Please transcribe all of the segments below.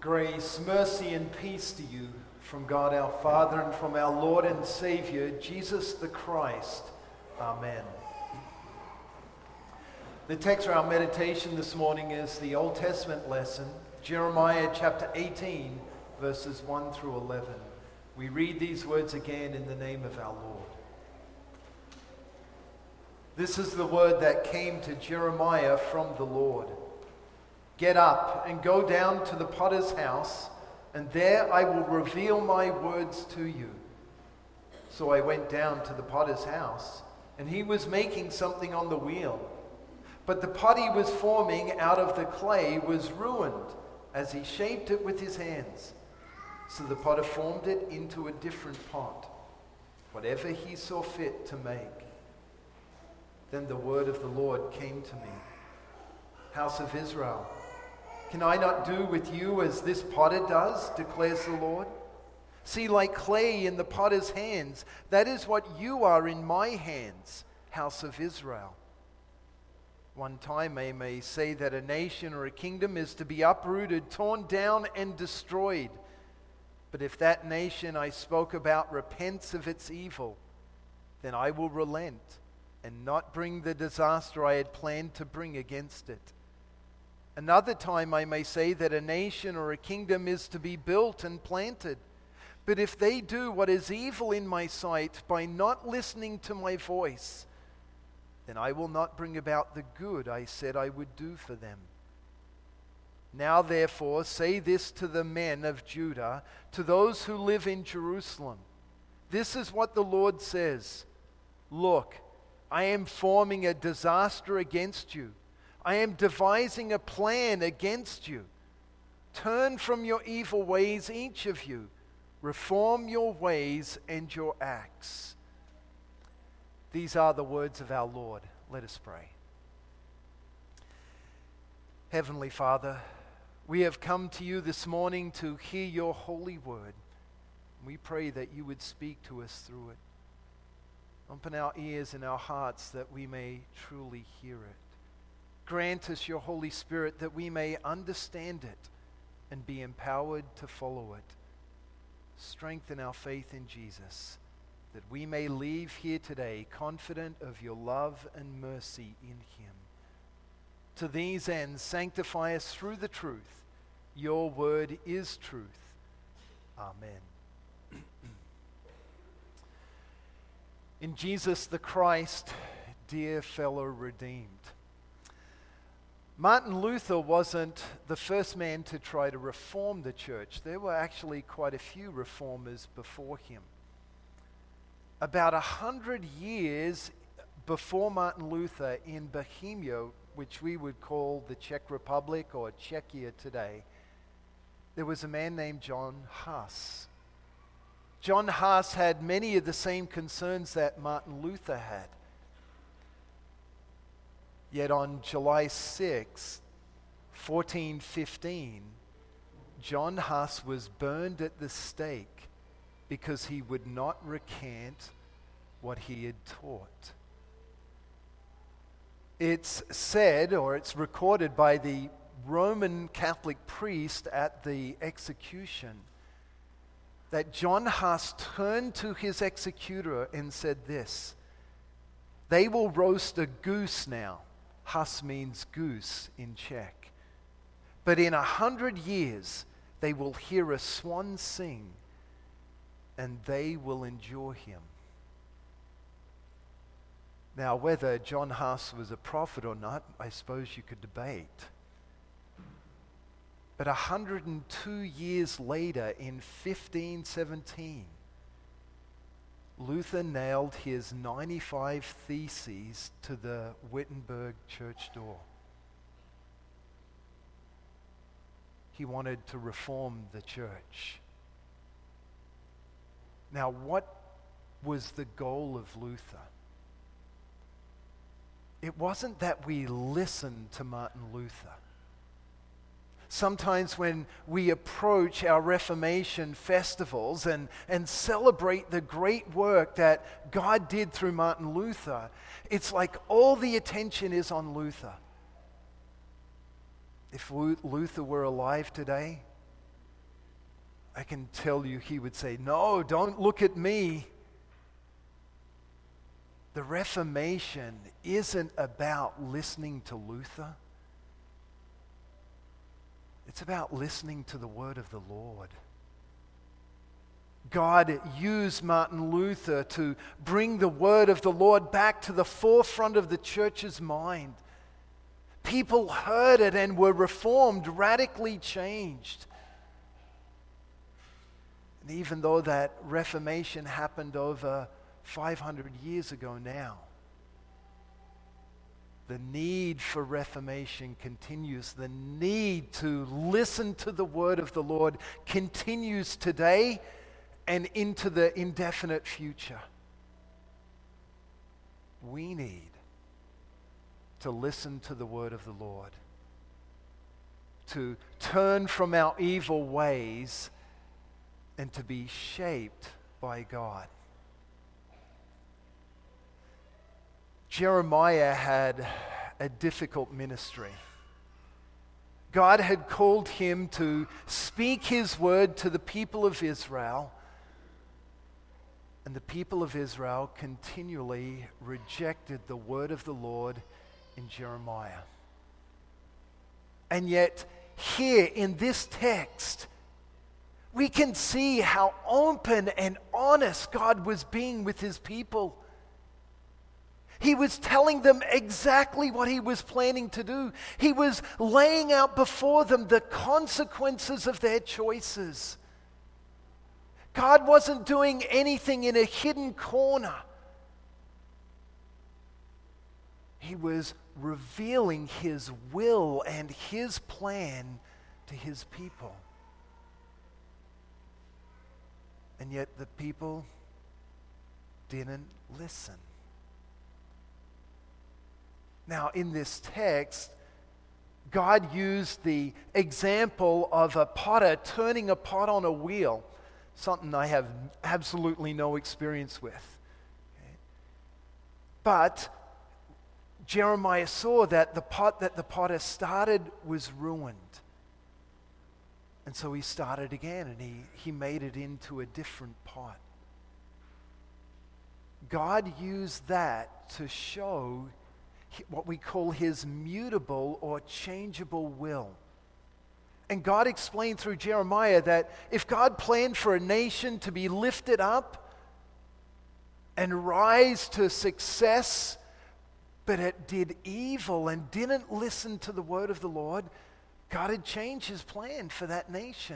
Grace, mercy, and peace to you from God our Father and from our Lord and Savior, Jesus the Christ. Amen. The text for our meditation this morning is the Old Testament lesson, Jeremiah chapter 18, verses 1 through 11. We read these words again in the name of our Lord. This is the word that came to Jeremiah from the Lord. Get up and go down to the potter's house, and there I will reveal my words to you. So I went down to the potter's house, and he was making something on the wheel. But the pot he was forming out of the clay was ruined as he shaped it with his hands. So the potter formed it into a different pot, whatever he saw fit to make. Then the word of the Lord came to me. House of Israel, can I not do with you as this potter does, declares the Lord? See, like clay in the potter's hands, that is what you are in my hands, house of Israel. One time I may say that a nation or a kingdom is to be uprooted, torn down, and destroyed. But if that nation I spoke about repents of its evil, then I will relent and not bring the disaster I had planned to bring against it. Another time I may say that a nation or a kingdom is to be built and planted. But if they do what is evil in my sight by not listening to my voice, then I will not bring about the good I said I would do for them. Now therefore say this to the men of Judah, to those who live in Jerusalem. This is what the Lord says. Look, I am forming a disaster against you. I am devising a plan against you. Turn from your evil ways, each of you. Reform your ways and your acts. These are the words of our Lord. Let us pray. Heavenly Father, we have come to you this morning to hear your holy word. We pray that you would speak to us through it. Open our ears and our hearts that we may truly hear it. Grant us your Holy Spirit that we may understand it and be empowered to follow it. Strengthen our faith in Jesus, that we may leave here today confident of your love and mercy in him. To these ends, sanctify us through the truth. Your word is truth. Amen. In Jesus the Christ, dear fellow redeemed. Martin Luther wasn't the first man to try to reform the church. There were actually quite a few reformers before him. About 100 years before Martin Luther, in Bohemia, which we would call the Czech Republic or Czechia today, there was a man named John Huss. John Huss had many of the same concerns that Martin Luther had. Yet on July 6, 1415, John Huss was burned at the stake because he would not recant what he had taught. It's said, or it's recorded by the Roman Catholic priest at the execution, that John Huss turned to his executor and said this: "They will roast a goose now." Huss means goose in Czech. "But in 100 years they will hear a swan sing, and they will endure him." Now, whether John Huss was a prophet or not, I suppose you could debate. But 102 years later, in 1517, Luther nailed his 95 Theses to the Wittenberg church door. He wanted to reform the church. Now, what was the goal of Luther? It wasn't that we listened to Martin Luther. Sometimes when we approach our Reformation festivals and celebrate the great work that God did through Martin Luther, it's like all the attention is on Luther. If Luther were alive today, I can tell you he would say, "No, don't look at me." The Reformation isn't about listening to Luther. It's about listening to the word of the Lord. God used Martin Luther to bring the word of the Lord back to the forefront of the church's mind. People heard it and were reformed, radically changed. And even though that Reformation happened over 500 years ago now, the need for reformation continues. The need to listen to the word of the Lord continues today and into the indefinite future. We need to listen to the word of the Lord, to turn from our evil ways and to be shaped by God. Jeremiah had a difficult ministry. God had called him to speak his word to the people of Israel, and the people of Israel continually rejected the word of the Lord in Jeremiah. And yet, here in this text, we can see how open and honest God was being with his people. He was telling them exactly what he was planning to do. He was laying out before them the consequences of their choices. God wasn't doing anything in a hidden corner. He was revealing his will and his plan to his people. And yet the people didn't listen. Now, in this text, God used the example of a potter turning a pot on a wheel, something I have absolutely no experience with. Okay? But Jeremiah saw that the pot that the potter started was ruined. And so he started again, and he made it into a different pot. God used that to show what we call his mutable or changeable will. And God explained through Jeremiah that if God planned for a nation to be lifted up and rise to success, but it did evil and didn't listen to the word of the Lord, God had changed his plan for that nation.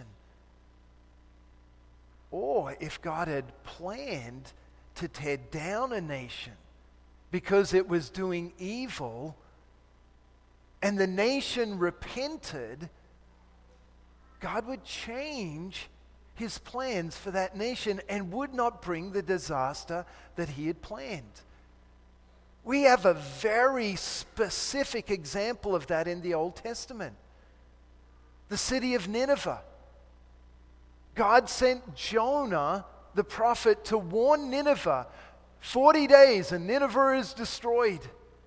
Or if God had planned to tear down a nation because it was doing evil, and the nation repented, God would change his plans for that nation and would not bring the disaster that he had planned. We have a very specific example of that in the Old Testament. The city of Nineveh. God sent Jonah, the prophet, to warn Nineveh. 40 days and Nineveh is destroyed.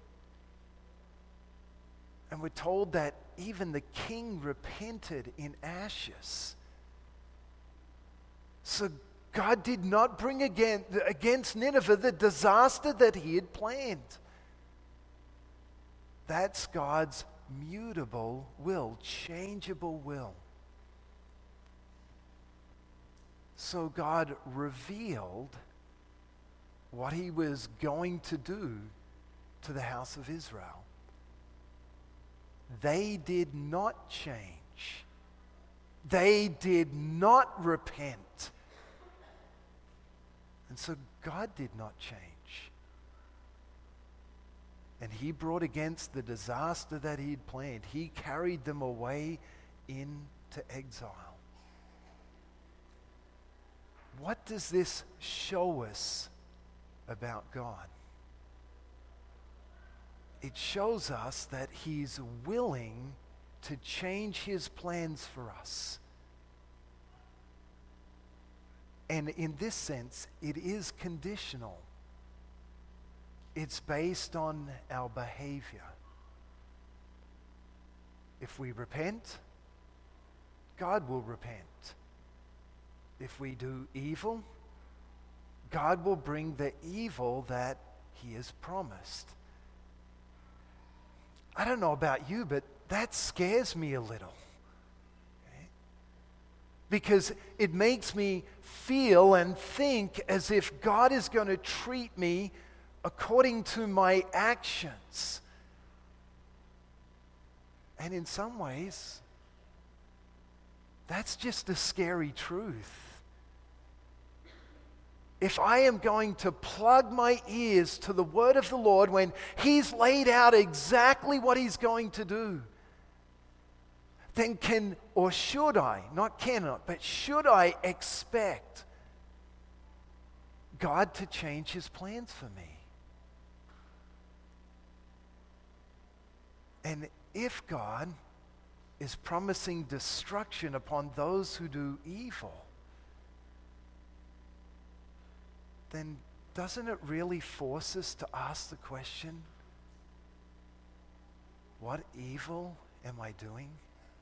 And we're told that even the king repented in ashes. So God did not bring against Nineveh the disaster that he had planned. That's God's mutable will, changeable will. So God revealed what he was going to do to the house of Israel. They did not change. They did not repent. And so God did not change. And he brought against the disaster that he'd planned. He carried them away into exile. What does this show us about God? It shows us that he's willing to change his plans for us. And in this sense, it is conditional. It's based on our behavior. If we repent, God will repent. if we do evil, God will bring the evil that he has promised. I don't know about you, but that scares me a little. Okay? Because it makes me feel and think as if God is going to treat me according to my actions. And in some ways, that's just a scary truth. If I am going to plug my ears to the word of the Lord when he's laid out exactly what he's going to do, then should I, not cannot, but should I expect God to change his plans for me? And if God is promising destruction upon those who do evil, then doesn't it really force us to ask the question, what evil am I doing?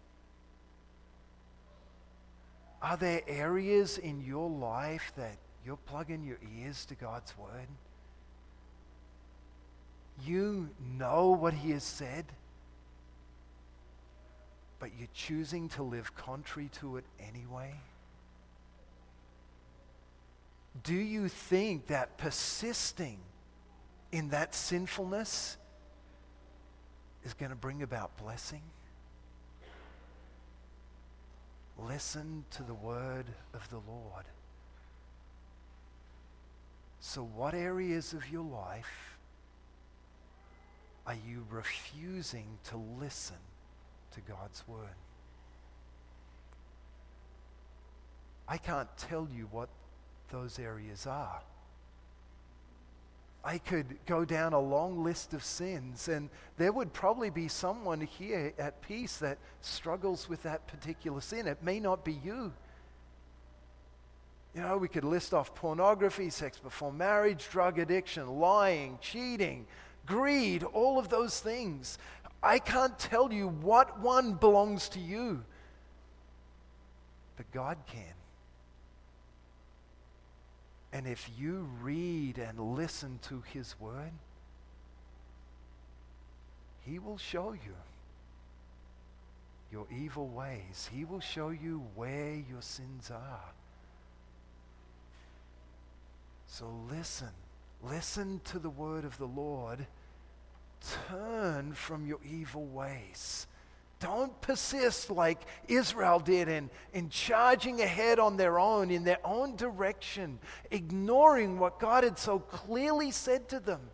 Are there areas in your life that you're plugging your ears to God's word? You know what he has said, but you're choosing to live contrary to it anyway? Do you think that persisting in that sinfulness is going to bring about blessing? Listen to the word of the Lord. So what areas of your life are you refusing to listen to God's word? I can't tell you what those areas are. I could go down a long list of sins, and there would probably be someone here at Peace that struggles with that particular sin. It may not be you. You know, we could list off pornography, sex before marriage, drug addiction, lying, cheating, greed, all of those things. I can't tell you what one belongs to you, but God can. And if you read and listen to his word, he will show you your evil ways. He will show you where your sins are. So listen to the word of the Lord. Turn from your evil ways. Don't persist like Israel did in charging ahead on their own, in their own direction, ignoring what God had so clearly said to them,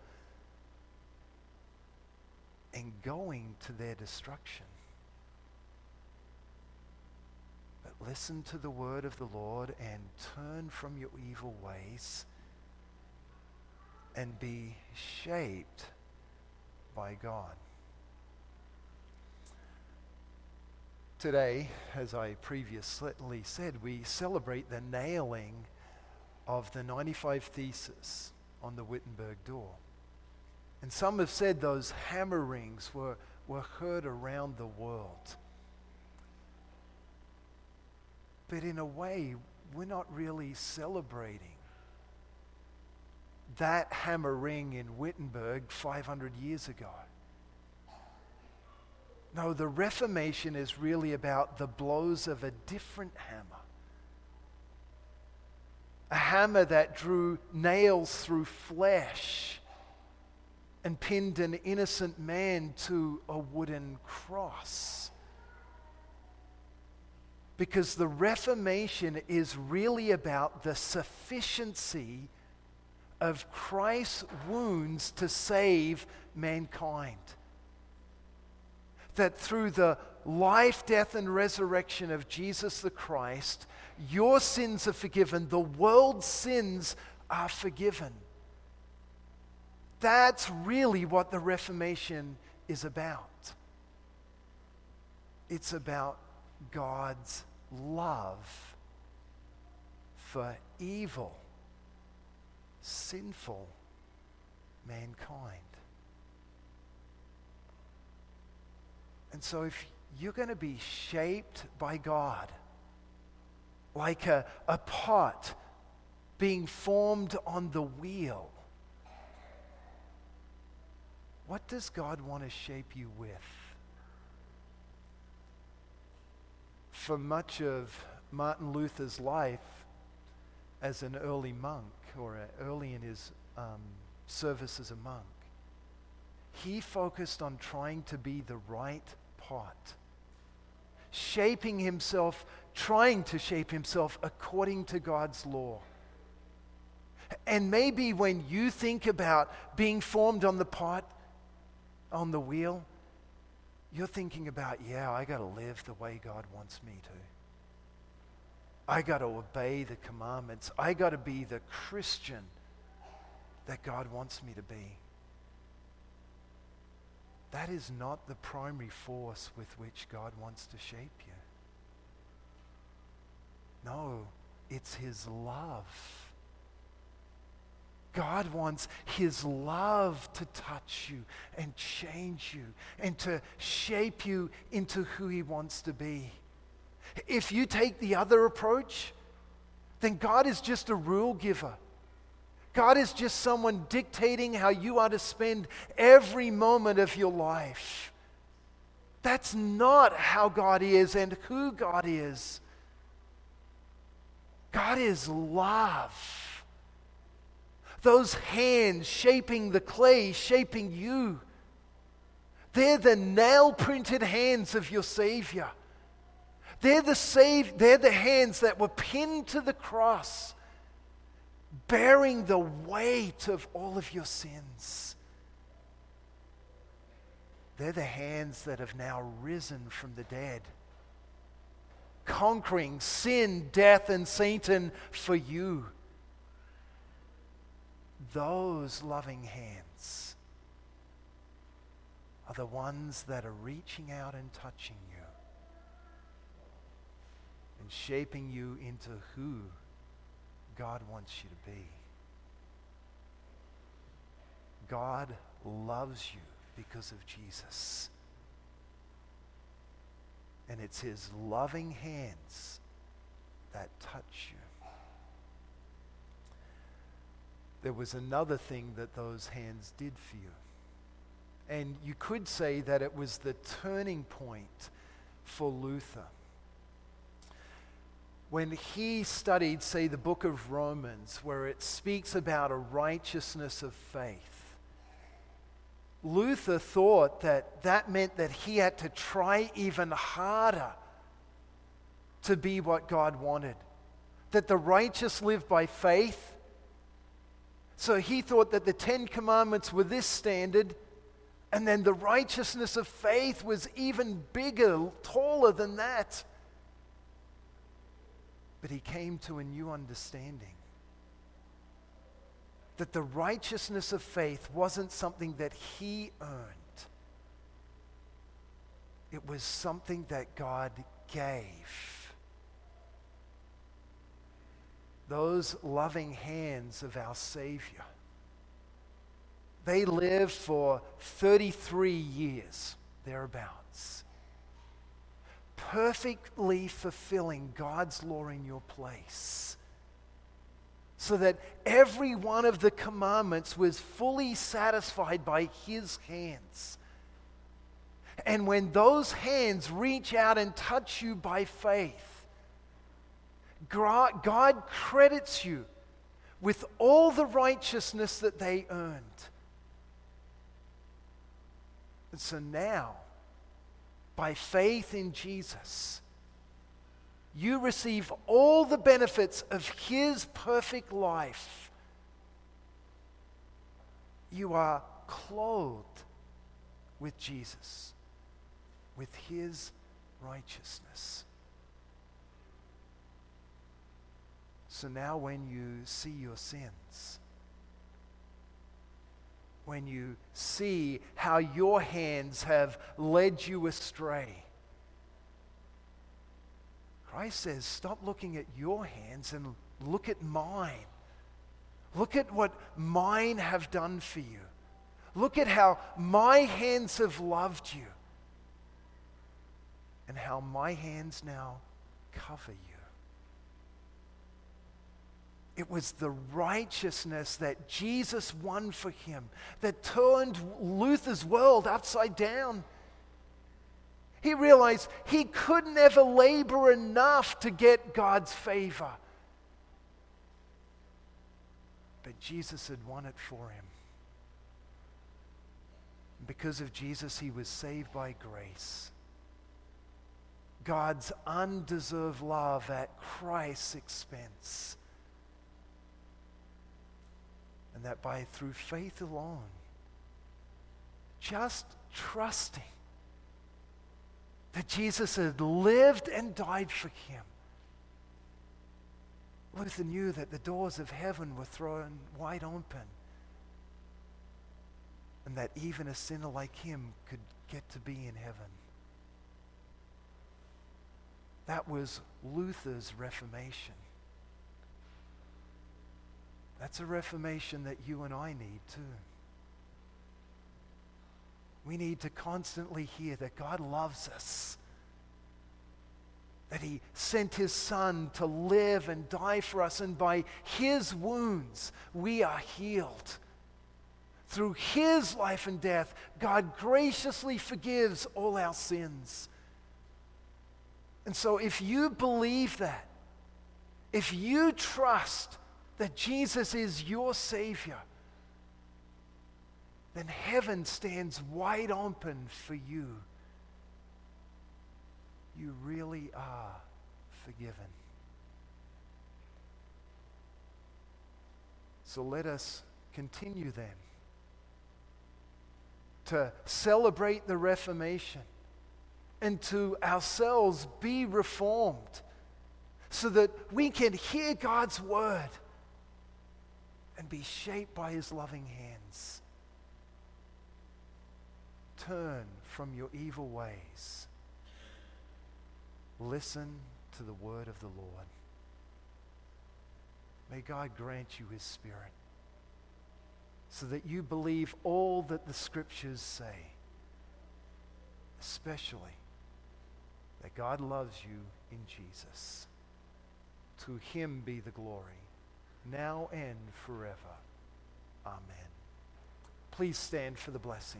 and going to their destruction. But listen to the word of the Lord and turn from your evil ways and be shaped by God. Today, as I previously said, we celebrate the nailing of the 95 Theses on the Wittenberg door. And some have said those hammerings were heard around the world. But in a way, we're not really celebrating that hammering in Wittenberg 500 years ago. No, the Reformation is really about the blows of a different hammer. A hammer that drew nails through flesh and pinned an innocent man to a wooden cross. Because the Reformation is really about the sufficiency of Christ's wounds to save mankind. That through the life, death, and resurrection of Jesus the Christ, your sins are forgiven, the world's sins are forgiven. That's really what the Reformation is about. It's about God's love for evil, sinful mankind. And so if you're going to be shaped by God, like a pot being formed on the wheel. What does God want to shape you with? For much of Martin Luther's life as an early monk, or early in his service as a monk, he focused on trying to be the right pot, trying to shape himself according to God's law. And maybe when you think about being formed on the pot, on the wheel, you're thinking about, I got to live the way God wants me to. I got to obey the commandments. I got to be the Christian that God wants me to be. That is not the primary force with which God wants to shape you. No, it's His love. God wants His love to touch you and change you and to shape you into who He wants to be. If you take the other approach, then God is just a rule giver. God is just someone dictating how you are to spend every moment of your life. That's not how God is and who God is. God is love. Those hands shaping the clay, shaping you, they're the nail-printed hands of your Savior. They're the hands that were pinned to the cross, bearing the weight of all of your sins. They're the hands that have now risen from the dead, conquering sin, death, and Satan for you. Those loving hands are the ones that are reaching out and touching you and shaping you into who God wants you to be. God loves you because of Jesus. And it's His loving hands that touch you. There was another thing that those hands did for you. And you could say that it was the turning point for Luther. When he studied, say, the book of Romans, where it speaks about a righteousness of faith, Luther thought that meant that he had to try even harder to be what God wanted. That the righteous live by faith. So he thought that the 10 Commandments were this standard, and then the righteousness of faith was even bigger, taller than that. But he came to a new understanding. That the righteousness of faith wasn't something that he earned. It was something that God gave. Those loving hands of our Savior, they lived for 33 years, thereabouts, perfectly fulfilling God's law in your place, so that every one of the commandments was fully satisfied by His hands. And when those hands reach out and touch you by faith, God credits you with all the righteousness that they earned. And so now, by faith in Jesus, you receive all the benefits of His perfect life. You are clothed with Jesus, with His righteousness. So now when you see your sins, when you see how your hands have led you astray, Christ says, stop looking at your hands and look at mine. Look at what mine have done for you. Look at how my hands have loved you and how my hands now cover you. It was the righteousness that Jesus won for him that turned Luther's world upside down. He realized he could never labor enough to get God's favor. But Jesus had won it for him. Because of Jesus, he was saved by grace. God's undeserved love at Christ's expense. And that through faith alone, just trusting that Jesus had lived and died for him, Luther knew that the doors of heaven were thrown wide open, and that even a sinner like him could get to be in heaven. That was Luther's Reformation. That's a reformation that you and I need too. We need to constantly hear that God loves us, that he sent his Son to live and die for us, and by his wounds we are healed. Through his life and death, God graciously forgives all our sins. And so if you believe that, if you trust that Jesus is your Savior, then heaven stands wide open for you. You really are forgiven. So let us continue then to celebrate the Reformation and to ourselves be reformed so that we can hear God's word and be shaped by his loving hands. Turn from your evil ways. Listen to the word of the Lord. May God grant you his Spirit so that you believe all that the Scriptures say, especially that God loves you in Jesus. To him be the glory, now and forever. Amen. Please stand for the blessing.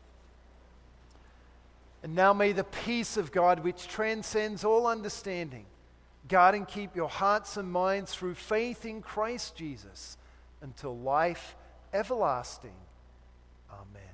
And now may the peace of God, which transcends all understanding, guard and keep your hearts and minds through faith in Christ Jesus until life everlasting. Amen.